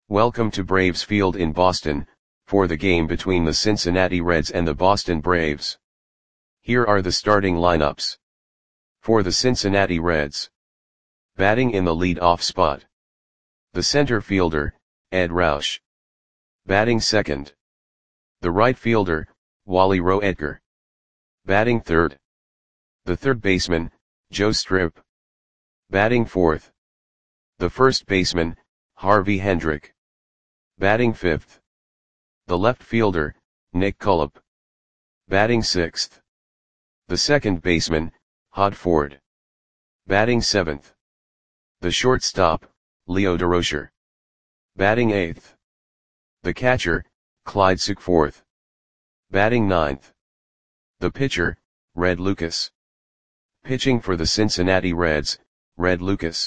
Welcome to Braves Field in Boston, for the game between the Cincinnati Reds and the Boston Braves. Here are the starting lineups. For the Cincinnati Reds. Batting in the lead-off spot. The center fielder, Ed Roush. Batting second. The right fielder, Wally Roe Edgar. Batting third. The third baseman, Joe Strip. Batting fourth. The first baseman, Harvey Hendrick. Batting fifth. The left fielder, Nick Cullop. Batting sixth. The second baseman, Hod Ford. Batting seventh. The shortstop, Leo Durocher. Batting eighth. The catcher, Clyde Sukeforth. Batting ninth. The pitcher, Red Lucas. Pitching for the Cincinnati Reds, Red Lucas.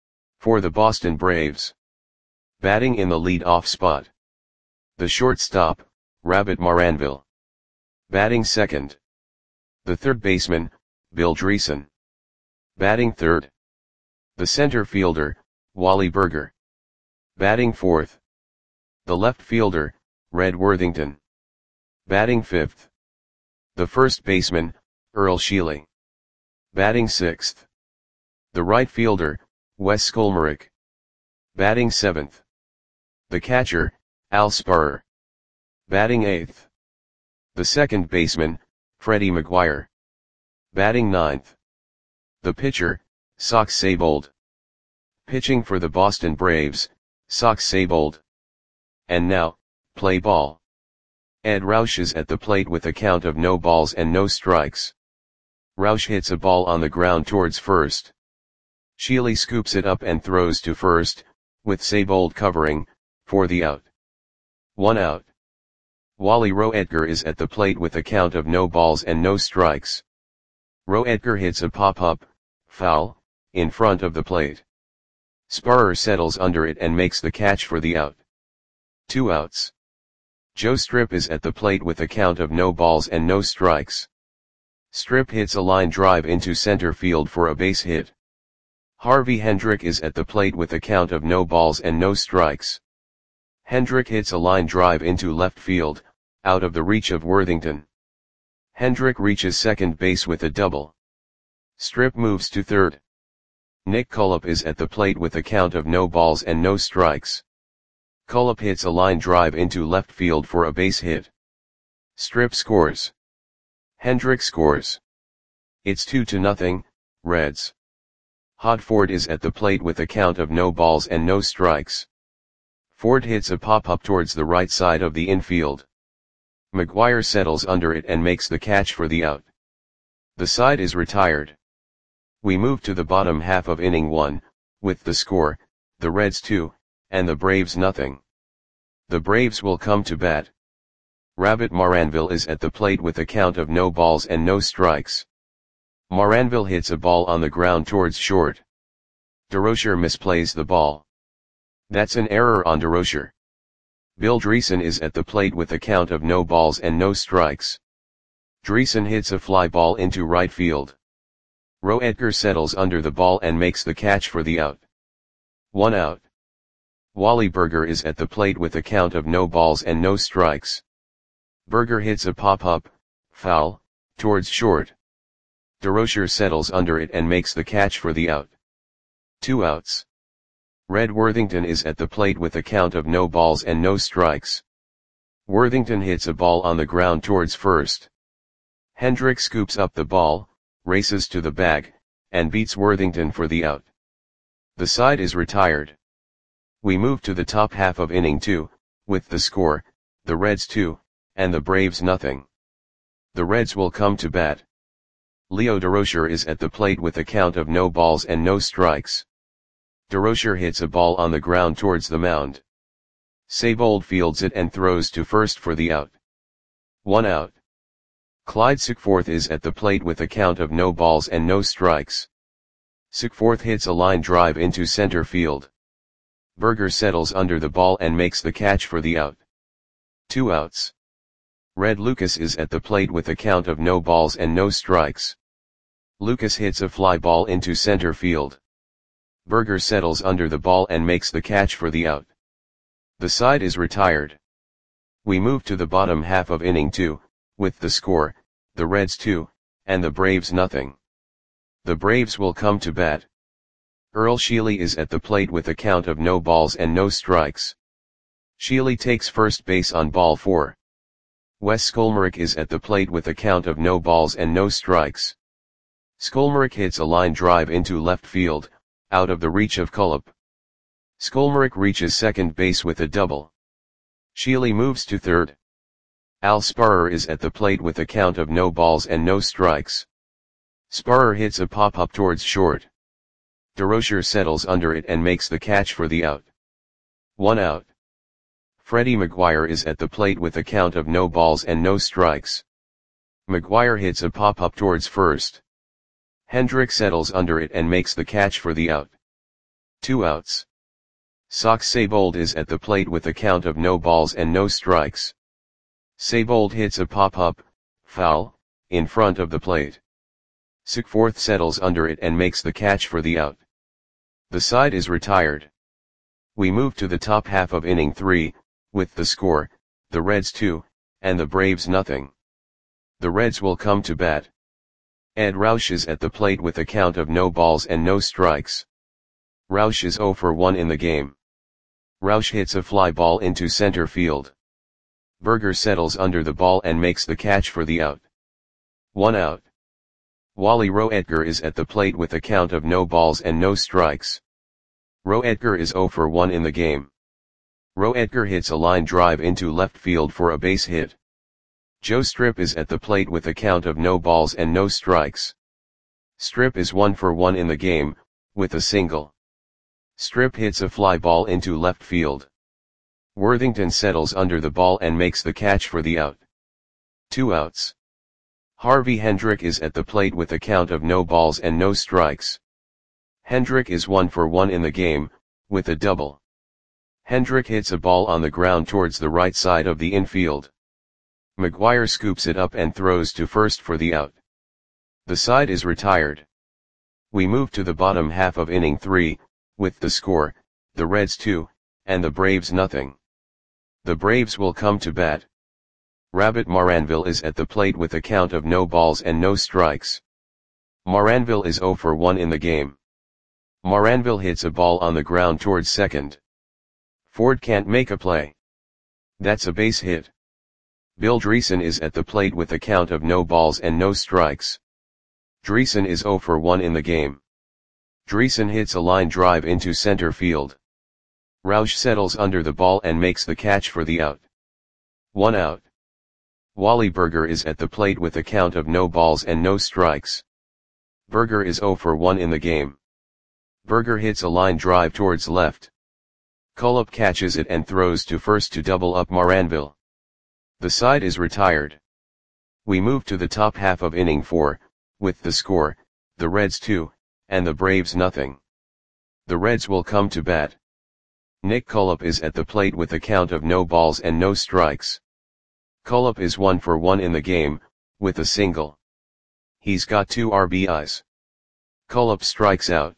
For the Boston Braves. Batting in the lead-off spot. The shortstop, Rabbit Maranville. Batting second. The third baseman, Bill Dreesen. Batting third. The center fielder, Wally Burger. Batting fourth. The left fielder, Red Worthington. Batting fifth. The first baseman, Earl Sheely. Batting sixth. The right fielder, Wes Skolmerick. Batting seventh. The catcher, Al Spurrier. Batting eighth. The second baseman, Freddie McGuire. Batting ninth. The pitcher, Sox Seibold. Pitching for the Boston Braves, Sox Seibold. And now, play ball. Ed Roush is at the plate with a count of no balls and no strikes. Roush hits a ball on the ground towards first. Sheely scoops it up and throws to first, with Seibold covering, for the out. 1 out. Wally Roe Edgar is at the plate with a count of no balls and no strikes. Roe Edgar hits a pop-up, foul, in front of the plate. Spurrier settles under it and makes the catch for the out. 2 outs. Joe Strip is at the plate with a count of no balls and no strikes. Strip hits a line drive into center field for a base hit. Harvey Hendrick is at the plate with a count of no balls and no strikes. Hendrick hits a line drive into left field, out of the reach of Worthington. Hendrick reaches second base with a double. Strip moves to third. Nick Cullop is at the plate with a count of no balls and no strikes. Cullop hits a line drive into left field for a base hit. Strip scores. Hendrick scores. It's 2-0, Reds. Hod Ford is at the plate with a count of no balls and no strikes. Ford hits a pop-up towards the right side of the infield. McGuire settles under it and makes the catch for the out. The side is retired. We move to the bottom half of inning 1, with the score, the Reds 2, and the Braves 0. The Braves will come to bat. Rabbit Maranville is at the plate with a count of no balls and no strikes. Maranville hits a ball on the ground towards short. Durocher misplays the ball. That's an error on Durocher. Bill Dreesen is at the plate with a count of no balls and no strikes. Dreesen hits a fly ball into right field. Roe Edgar settles under the ball and makes the catch for the out. 1 out. Wally Burger is at the plate with a count of no balls and no strikes. Burger hits a pop-up, foul, towards short. Durocher settles under it and makes the catch for the out. 2 outs. Red Worthington is at the plate with a count of no balls and no strikes. Worthington hits a ball on the ground towards first. Hendrick scoops up the ball, races to the bag, and beats Worthington for the out. The side is retired. We move to the top half of inning 2, with the score, the Reds 2, and the Braves 0. The Reds will come to bat. Leo Durocher is at the plate with a count of no balls and no strikes. Durocher hits a ball on the ground towards the mound. Seibold fields it and throws to first for the out. 1 out. Clyde Sukeforth is at the plate with a count of no balls and no strikes. Sukeforth hits a line drive into center field. Burger settles under the ball and makes the catch for the out. 2 outs. Red Lucas is at the plate with a count of no balls and no strikes. Lucas hits a fly ball into center field. Burger settles under the ball and makes the catch for the out. The side is retired. We move to the bottom half of inning 2, with the score, the Reds 2, and the Braves nothing. The Braves will come to bat. Earl Sheely is at the plate with a count of no balls and no strikes. Sheely takes first base on ball 4. Wes Skolmarek is at the plate with a count of no balls and no strikes. Skolmarek hits a line drive into left field, out of the reach of Cullip. Skolmarek reaches second base with a double. Sheely moves to third. Al Sparrer is at the plate with a count of no balls and no strikes. Sparrer hits a pop-up towards short. DeRocher settles under it and makes the catch for the out. 1 out. Freddie McGuire is at the plate with a count of no balls and no strikes. McGuire hits a pop-up towards first. Hendrick settles under it and makes the catch for the out. 2 outs. Sox Seibold is at the plate with a count of no balls and no strikes. Seibold hits a pop-up, foul, in front of the plate. Sickforth settles under it and makes the catch for the out. The side is retired. We move to the top half of inning 3, with the score, the Reds 2, and the Braves nothing. The Reds will come to bat. Ed Roush is at the plate with a count of no balls and no strikes. Roush is 0 for 1 in the game. Roush hits a fly ball into center field. Berger settles under the ball and makes the catch for the out. 1 out. Wally Roetger is at the plate with a count of no balls and no strikes. Roetger is 0 for 1 in the game. Roetger hits a line drive into left field for a base hit. Joe Strip is at the plate with a count of no balls and no strikes. Strip is 1 for 1 in the game, with a single. Strip hits a fly ball into left field. Worthington settles under the ball and makes the catch for the out. 2 outs. Harvey Hendrick is at the plate with a count of no balls and no strikes. Hendrick is 1 for 1 in the game, with a double. Hendrick hits a ball on the ground towards the right side of the infield. McGuire scoops it up and throws to first for the out. The side is retired. We move to the bottom half of inning 3, with the score, the Reds 2, and the Braves nothing. The Braves will come to bat. Rabbit Maranville is at the plate with a count of no balls and no strikes. Maranville is 0 for 1 in the game. Maranville hits a ball on the ground towards second. Ford can't make a play. That's a base hit. Bill Dreesen is at the plate with a count of no balls and no strikes. Dreesen is 0 for 1 in the game. Dreesen hits a line drive into center field. Roush settles under the ball and makes the catch for the out. 1 out. Wally Berger is at the plate with a count of no balls and no strikes. Berger is 0 for 1 in the game. Berger hits a line drive towards left. Cullip catches it and throws to first to double up Maranville. The side is retired. We move to the top half of inning 4, with the score, the Reds 2, and the Braves nothing. The Reds will come to bat. Nick Cullip is at the plate with a count of no balls and no strikes. Cullip is 1 for 1 in the game, with a single. He's got 2 RBIs. Cullip strikes out.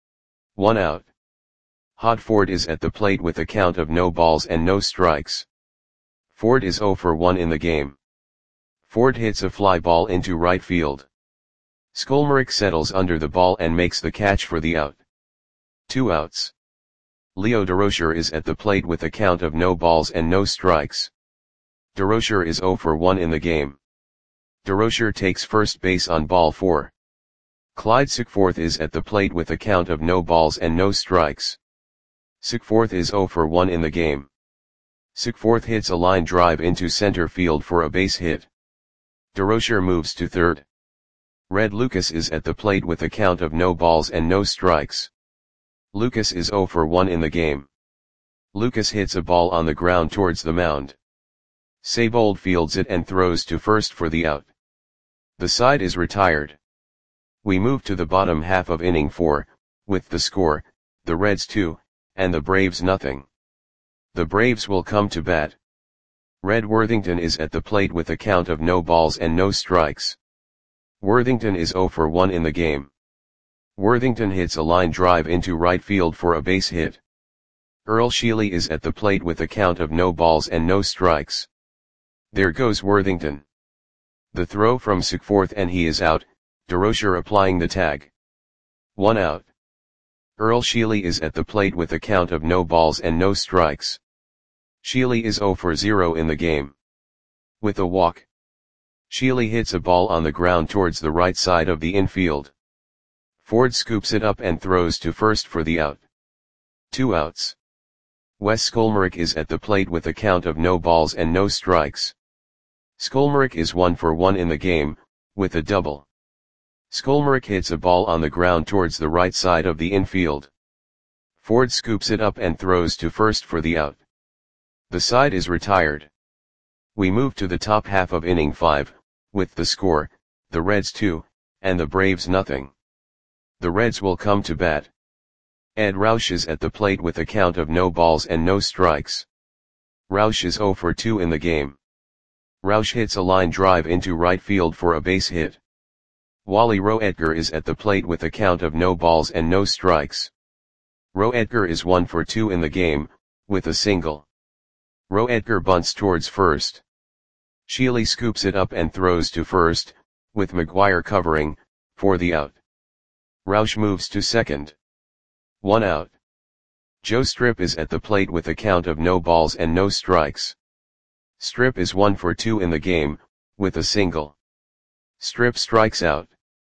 1 out. Hod Ford is at the plate with a count of no balls and no strikes. Ford is 0 for 1 in the game. Ford hits a fly ball into right field. Skolmarek settles under the ball and makes the catch for the out. 2 outs. Leo DeRocher is at the plate with a count of no balls and no strikes. DeRocher is 0 for 1 in the game. DeRocher takes first base on ball 4. Clyde Sickforth is at the plate with a count of no balls and no strikes. Sickforth is 0 for 1 in the game. Sickforth hits a line drive into center field for a base hit. DeRocher moves to third. Red Lucas is at the plate with a count of no balls and no strikes. Lucas is 0 for 1 in the game. Lucas hits a ball on the ground towards the mound. Seibold fields it and throws to first for the out. The side is retired. We move to the bottom half of inning 4, with the score, the Reds 2, and the Braves nothing. The Braves will come to bat. Red Worthington is at the plate with a count of no balls and no strikes. Worthington is 0 for 1 in the game. Worthington hits a line drive into right field for a base hit. Earl Sheely is at the plate with a count of no balls and no strikes. There goes Worthington. The throw from Sickforth and he is out, DeRocher applying the tag. 1 out. Earl Sheely is at the plate with a count of no balls and no strikes. Sheely is 0 for 0 in the game. With a walk. Sheely hits a ball on the ground towards the right side of the infield. Ford scoops it up and throws to first for the out. 2 outs. Wes Skolmarek is at the plate with a count of no balls and no strikes. Skolmarek is 1 for 1 in the game, with a double. Skolmarek hits a ball on the ground towards the right side of the infield. Ford scoops it up and throws to first for the out. The side is retired. We move to the top half of inning 5, with the score, the Reds 2, and the Braves nothing. The Reds will come to bat. Ed Roush is at the plate with a count of no balls and no strikes. Roush is 0 for 2 in the game. Roush hits a line drive into right field for a base hit. Wally Roetger is at the plate with a count of no balls and no strikes. Roetger is 1 for 2 in the game, with a single. Roetger bunts towards first. Sheely scoops it up and throws to first, with McGuire covering, for the out. Roush moves to second. 1 out. Joe Strip is at the plate with a count of no balls and no strikes. Strip is 1 for 2 in the game, with a single. Strip strikes out.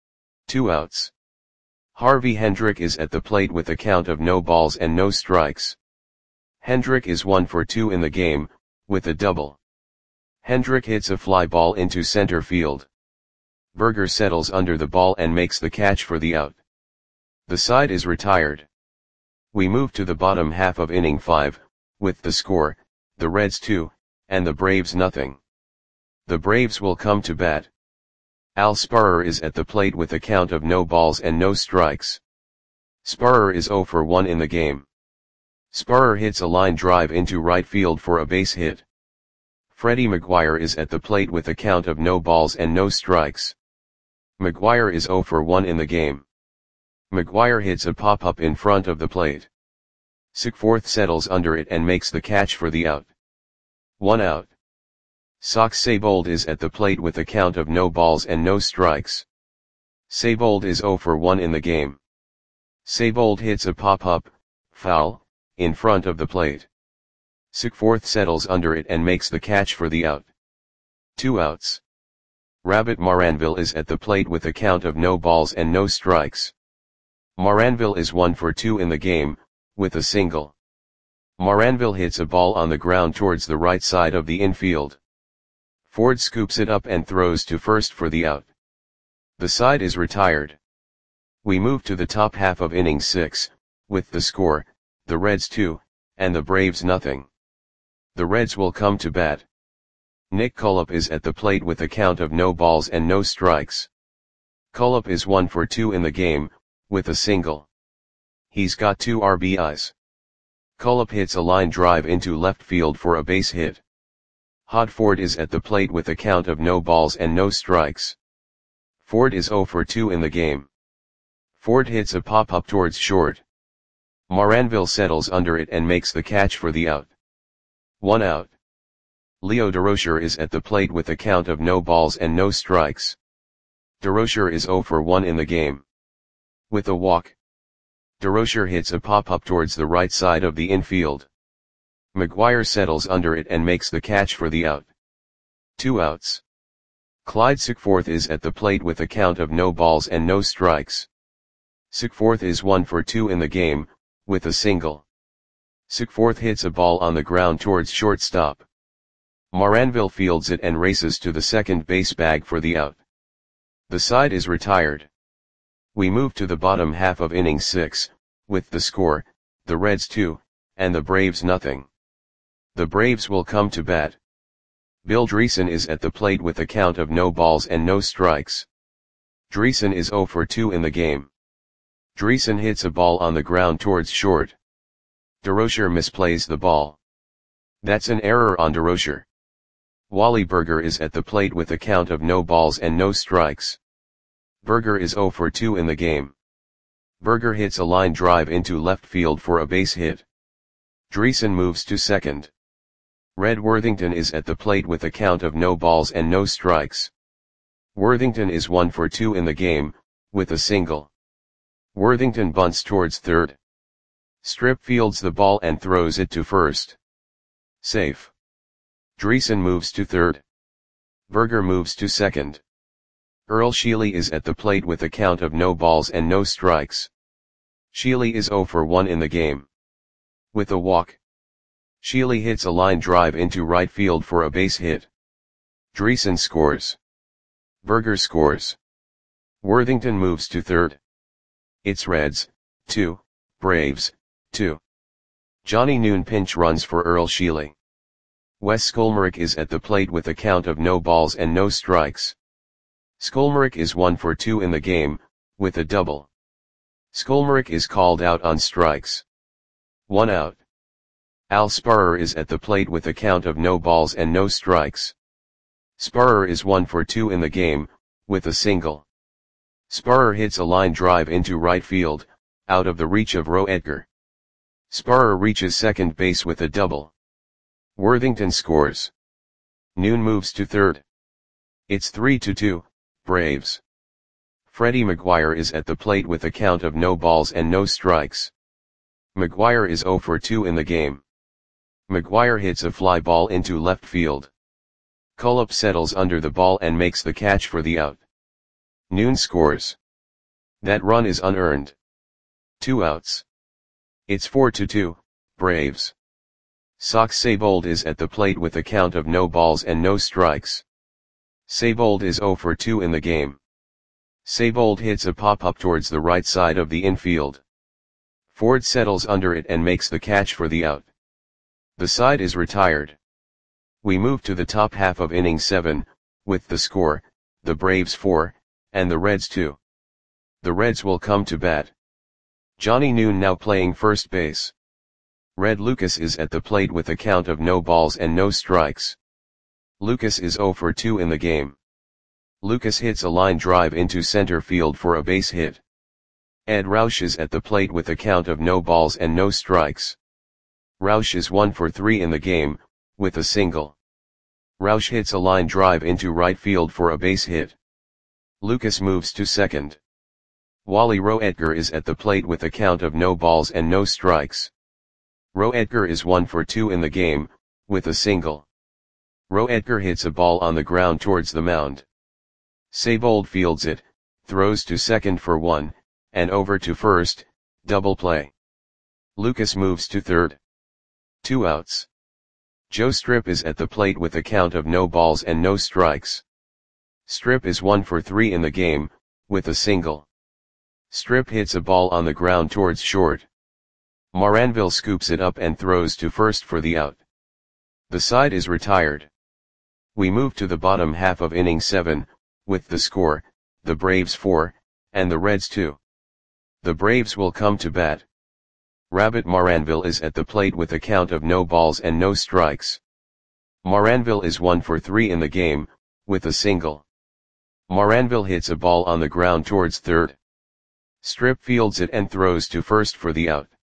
2 outs. Harvey Hendrick is at the plate with a count of no balls and no strikes. Hendrick is 1 for 2 in the game, with a double. Hendrick hits a fly ball into center field. Berger settles under the ball and makes the catch for the out. The side is retired. We move to the bottom half of inning 5, with the score, the Reds 2, and the Braves nothing. The Braves will come to bat. Al Sparrer is at the plate with a count of no balls and no strikes. Sparrer is 0 for 1 in the game. Sparrer hits a line drive into right field for a base hit. Freddie McGuire is at the plate with a count of no balls and no strikes. McGuire is 0 for 1 in the game. McGuire hits a pop-up in front of the plate. Sickforth settles under it and makes the catch for the out. 1 out. Sox Seibold is at the plate with a count of no balls and no strikes. Seibold is 0 for 1 in the game. Seibold hits a pop-up, foul, in front of the plate. Sickforth settles under it and makes the catch for the out. 2 outs. Rabbit Maranville is at the plate with a count of no balls and no strikes. Maranville is 1 for 2 in the game, with a single. Maranville hits a ball on the ground towards the right side of the infield. Ford scoops it up and throws to first for the out. The side is retired. We move to the top half of inning 6, with the score, the Reds 2, and the Braves nothing. The Reds will come to bat. Nick Cullop is at the plate with a count of no balls and no strikes. Cullop is 1 for 2 in the game, with a single. He's got 2 RBIs. Cullop hits a line drive into left field for a base hit. Hod Ford is at the plate with a count of no balls and no strikes. Ford is 0 for 2 in the game. Ford hits a pop-up towards short. Maranville settles under it and makes the catch for the out. 1 out. Leo DeRocher is at the plate with a count of no balls and no strikes. DeRocher is 0 for 1 in the game. With a walk. DeRocher hits a pop-up towards the right side of the infield. McGuire settles under it and makes the catch for the out. 2 outs. Clyde Sickforth is at the plate with a count of no balls and no strikes. Sickforth is 1 for 2 in the game, with a single. Sickforth hits a ball on the ground towards shortstop. Maranville fields it and races to the second base bag for the out. The side is retired. We move to the bottom half of inning 6, with the score, the Reds 2, and the Braves nothing. The Braves will come to bat. Bill Dreesen is at the plate with a count of no balls and no strikes. Dreesen is 0 for 2 in the game. Dreesen hits a ball on the ground towards short. DeRocher misplays the ball. That's an error on DeRocher. Wally Berger is at the plate with a count of no balls and no strikes. Berger is 0 for 2 in the game. Berger hits a line drive into left field for a base hit. Dreesen moves to second. Red Worthington is at the plate with a count of no balls and no strikes. Worthington is 1 for 2 in the game, with a single. Worthington bunts towards third. Strip fields the ball and throws it to first. Safe. Dreesen moves to third. Berger moves to second. Earl Sheely is at the plate with a count of no balls and no strikes. Sheely is 0 for 1 in the game. With a walk. Sheely hits a line drive into right field for a base hit. Dreesen scores. Berger scores. Worthington moves to third. It's Reds, 2, Braves, 2. Johnny Noon pinch runs for Earl Sheely. Wes Skolmerick is at the plate with a count of no balls and no strikes. Skolmerick is 1 for 2 in the game, with a double. Skolmerick is called out on strikes. 1 out. Al Sparrer is at the plate with a count of no balls and no strikes. Sparrer is 1 for 2 in the game, with a single. Sparrer hits a line drive into right field, out of the reach of Roe Edgar. Sparrer reaches second base with a double. Worthington scores. Noon moves to third. It's 3-2, Braves. Freddie McGuire is at the plate with a count of no balls and no strikes. McGuire is 0 for 2 in the game. McGuire hits a fly ball into left field. Cullop settles under the ball and makes the catch for the out. Noon scores. That run is unearned. 2 outs. It's 4-2, Braves. Sox Seibold is at the plate with a count of no balls and no strikes. Seibold is 0 for 2 in the game. Seibold hits a pop-up towards the right side of the infield. Ford settles under it and makes the catch for the out. The side is retired. We move to the top half of inning 7, with the score, the Braves 4, and the Reds 2. The Reds will come to bat. Johnny Noon now playing first base. Red Lucas is at the plate with a count of no balls and no strikes. Lucas is 0 for 2 in the game. Lucas hits a line drive into center field for a base hit. Ed Roush is at the plate with a count of no balls and no strikes. Roush is 1 for 3 in the game, with a single. Roush hits a line drive into right field for a base hit. Lucas moves to second. Wally Roe Edgar is at the plate with a count of no balls and no strikes. Roe Edgar is 1 for 2 in the game, with a single. Roe Edgar hits a ball on the ground towards the mound. Seibold fields it, throws to second for 1, and over to first, double play. Lucas moves to third. 2 outs. Joe Strip is at the plate with a count of no balls and no strikes. Strip is 1 for 3 in the game, with a single. Strip hits a ball on the ground towards short. Moranville scoops it up and throws to first for the out. The side is retired. We move to the bottom half of inning 7, with the score, the Braves 4, and the Reds 2. The Braves will come to bat. Rabbit Moranville is at the plate with a count of no balls and no strikes. Moranville is 1 for 3 in the game, with a single. Moranville hits a ball on the ground towards third. Strip fields it and throws to first for the out.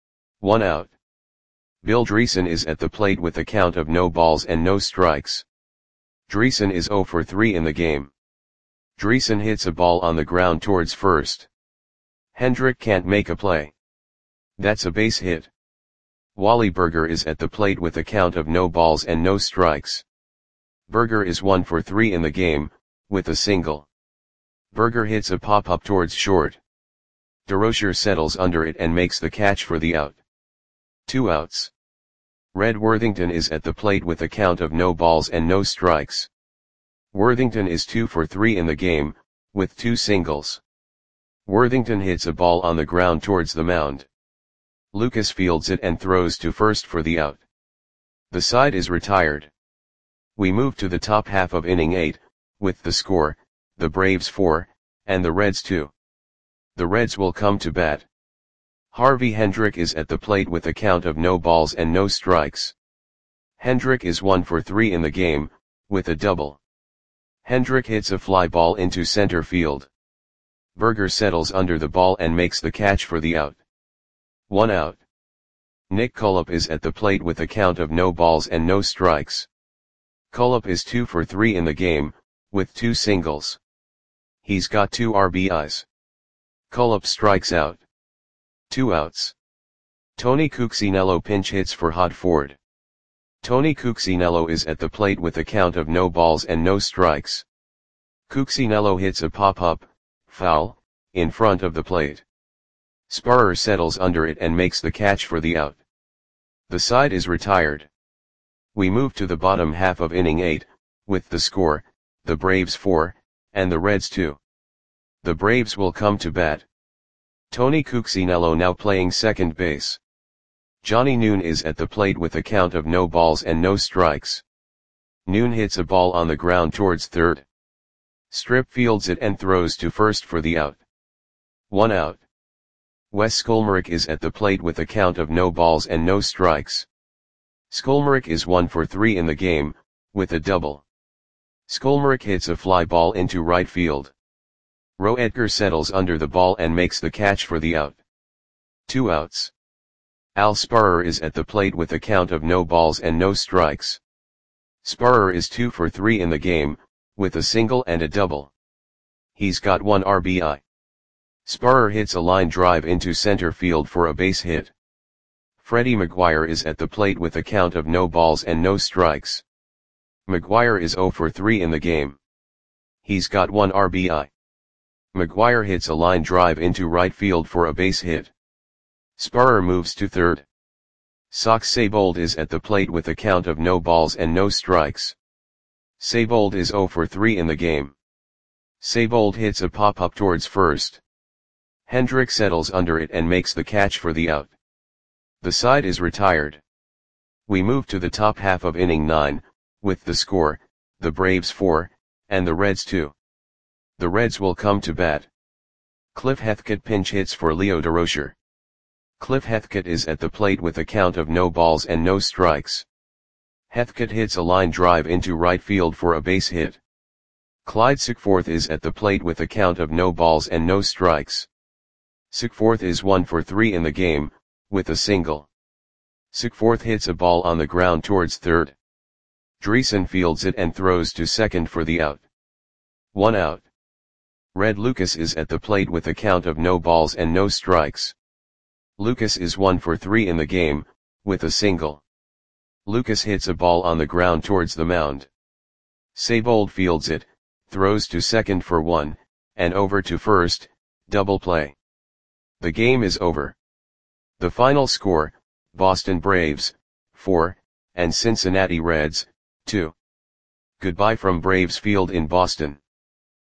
1 out. Bill Dreesen is at the plate with a count of no balls and no strikes. Dreesen is 0 for 3 in the game. Dreesen hits a ball on the ground towards first. Hendrick can't make a play. That's a base hit. Wally Berger is at the plate with a count of no balls and no strikes. Berger is 1 for 3 in the game, with a single. Berger hits a pop-up towards short. DeRocher settles under it and makes the catch for the out. 2 outs. Red Worthington is at the plate with a count of no balls and no strikes. Worthington is 2 for 3 in the game, with 2 singles. Worthington hits a ball on the ground towards the mound. Lucas fields it and throws to first for the out. The side is retired. We move to the top half of inning 8, with the score, the Braves 4, and the Reds 2. The Reds will come to bat. Harvey Hendrick is at the plate with a count of no balls and no strikes. Hendrick is 1 for 3 in the game, with a double. Hendrick hits a fly ball into center field. Berger settles under the ball and makes the catch for the out. 1 out. Nick Cullip is at the plate with a count of no balls and no strikes. Cullip is 2 for 3 in the game, with 2 singles. He's got 2 RBIs. Cullip strikes out. 2 outs. Tony Cuccinello pinch hits for Hodford. Tony Cuccinello is at the plate with a count of no balls and no strikes. Cuccinello hits a pop-up, foul, in front of the plate. Spurrier settles under it and makes the catch for the out. The side is retired. We move to the bottom half of inning 8, with the score, the Braves 4, and the Reds 2. The Braves will come to bat. Tony Cuccinello now playing second base. Johnny Noon is at the plate with a count of no balls and no strikes. Noon hits a ball on the ground towards third. Strip fields it and throws to first for the out. 1 out. Wes Skolmarek is at the plate with a count of no balls and no strikes. Skolmarek is 1 for 3 in the game, with a double. Skolmarek hits a fly ball into right field. Roe Edgar settles under the ball and makes the catch for the out. 2 outs. Al Spurrier is at the plate with a count of no balls and no strikes. Spurrier is 2 for 3 in the game, with a single and a double. He's got 1 RBI. Spurrier hits a line drive into center field for a base hit. Freddie McGuire is at the plate with a count of no balls and no strikes. McGuire is 0 for 3 in the game. He's got 1 RBI. McGuire hits a line drive into right field for a base hit. Spurrier moves to third. Sox Seibold is at the plate with a count of no balls and no strikes. Seibold is 0 for 3 in the game. Seibold hits a pop-up towards first. Hendrick settles under it and makes the catch for the out. The side is retired. We move to the top half of inning 9, with the score, the Braves 4, and the Reds 2. The Reds will come to bat. Cliff Heathcote pinch hits for Leo Durocher. Cliff Heathcote is at the plate with a count of no balls and no strikes. Heathcote hits a line drive into right field for a base hit. Clyde Sickforth is at the plate with a count of no balls and no strikes. Sickforth is 1 for 3 in the game, with a single. Sickforth hits a ball on the ground towards third. Dreesen fields it and throws to second for the out. 1 out. Red Lucas is at the plate with a count of no balls and no strikes. Lucas is 1 for 3 in the game, with a single. Lucas hits a ball on the ground towards the mound. Seibold fields it, throws to second for 1, and over to first, double play. The game is over. The final score, Boston Braves, 4, and Cincinnati Reds, 2. Goodbye from Braves Field in Boston.